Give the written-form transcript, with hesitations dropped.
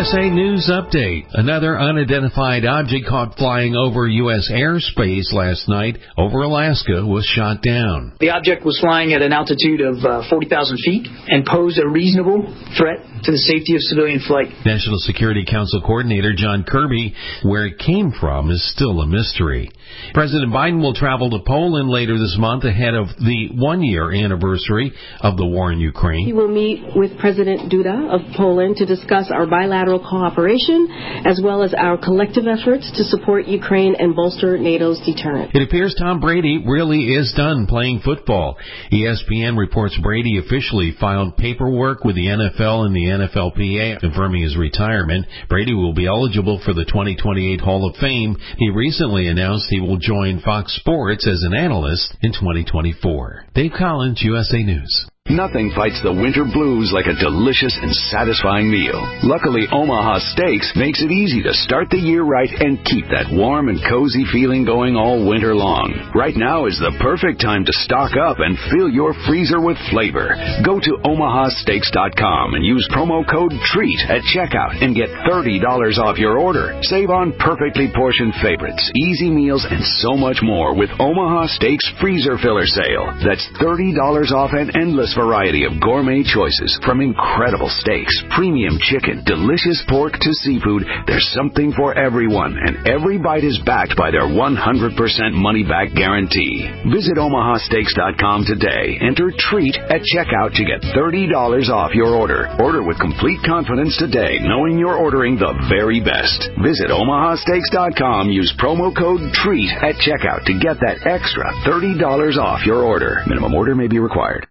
USA News Update. Another unidentified object caught flying over U.S. airspace last night over Alaska was shot down. The object was flying at an altitude of 40,000 feet and posed a reasonable threat to the safety of civilian flight. National Security Council Coordinator John Kirby, where it came from is still a mystery. President Biden will travel to Poland later this month ahead of the one-year anniversary of the war in Ukraine. He will meet with President Duda of Poland to discuss our bilateral cooperation as well as our collective efforts to support Ukraine and bolster NATO's deterrent. It appears Tom Brady really is done playing football. ESPN reports Brady officially filed paperwork with the NFL and the NFLPA confirming his retirement. Brady will be eligible for the 2028 Hall of Fame. He recently announced he will join Fox Sports as an analyst in 2024. Dave Collins, USA News. Nothing fights the winter blues like a delicious and satisfying meal. Luckily, Omaha Steaks makes it easy to start the year right and keep that warm and cozy feeling going all winter long. Right now is the perfect time to stock up and fill your freezer with flavor. Go to omahasteaks.com and use promo code TREAT at checkout and get $30 off your order. Save on perfectly portioned favorites, easy meals, and so much more with Omaha Steaks Freezer Filler Sale. That's $30 off an endless variety of gourmet choices, from incredible steaks, premium chicken, delicious pork to seafood. There's something for everyone, and every bite is backed by their 100% money-back guarantee. Visit omahasteaks.com today. Enter TREAT at checkout to get $30 off your order. Order with complete confidence today, knowing you're ordering the very best. Visit omahasteaks.com. Use promo code TREAT at checkout to get that extra $30 off your order. Minimum order may be required.